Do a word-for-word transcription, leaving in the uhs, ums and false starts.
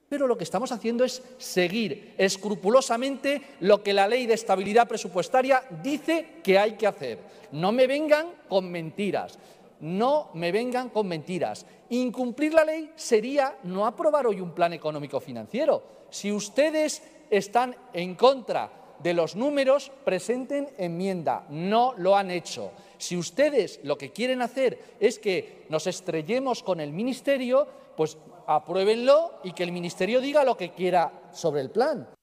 Pero lo que estamos haciendo es seguir escrupulosamente lo que la Ley de Estabilidad Presupuestaria dice que hay que hacer. No me vengan con mentiras. No me vengan con mentiras. Incumplir la ley sería no aprobar hoy un plan económico financiero. Si ustedes están en contra de los números, presenten enmienda. No lo han hecho. Si ustedes lo que quieren hacer es que nos estrellemos con el Ministerio, pues apruébenlo y que el Ministerio diga lo que quiera sobre el plan.